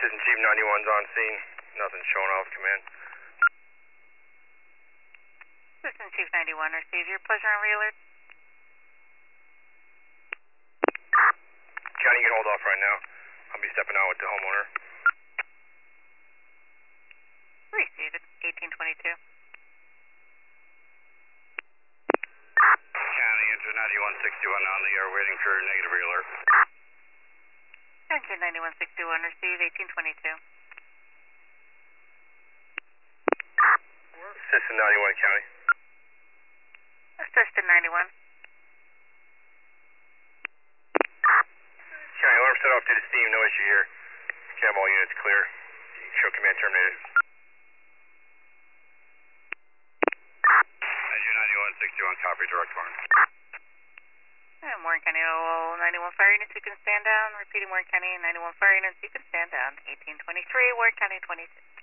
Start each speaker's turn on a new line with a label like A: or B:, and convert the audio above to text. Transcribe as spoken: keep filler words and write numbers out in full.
A: Assistant Chief ninety-one's on scene. Nothing showing off command.
B: Assistant Chief ninety-one, receive your pleasure on re-alert.
A: County, you can hold off right now. I'll be stepping out with the homeowner.
B: Receive it, eighteen twenty-two.
A: County, engine ninety-one sixty-one on the air, waiting for negative re-alert.
B: Engine ninety-one sixty-one, receive, eighteen twenty-two.
A: Assistant ninety-one, County.
B: Assistant ninety-one.
A: County, alarm set off due to steam, no issue here. Cam all units clear. Show command terminated. Engine ninety-one sixty-one, copy, direct Warren.
B: And Warren County ninety-one fire units, you can stand down. Repeating Warren County ninety-one fire units, you can stand down. eighteen twenty-three, Warren County twenty-two.